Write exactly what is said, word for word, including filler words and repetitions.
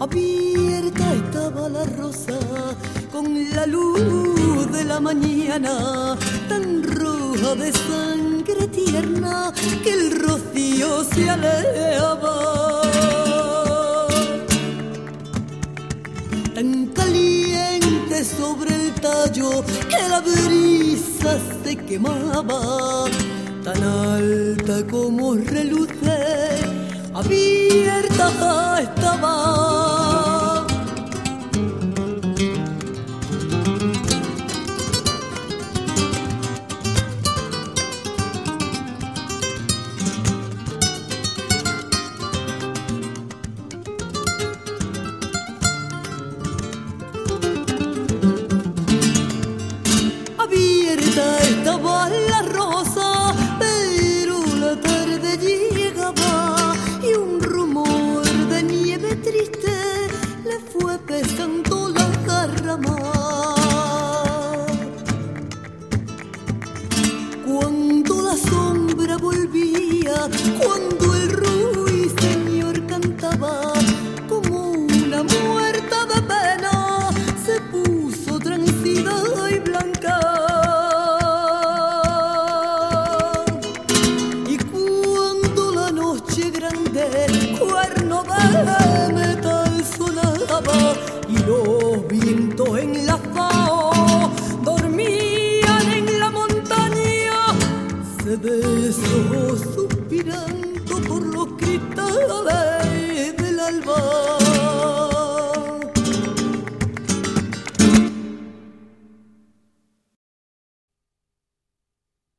Abierta estaba la rosa con la luz de la mañana, tan roja de sangre tierna que el rocío se aleaba. Tan caliente sobre el tallo que la brisa se quemaba, tan alta como reluce, abierta estaba. Abierta estaba la rosa, pero la tarde llegaba y un rumor de nieve triste le fue pesando la garrama. Cuando la sombra volvía, cuando el ruiseñor cantaba, como una muerta de pena se puso transida y blanca. Y cuando la noche grande cuerno de metal sonaba y los vientos en la fao dormían en la montaña, se besó suspirando por los cristales del alba.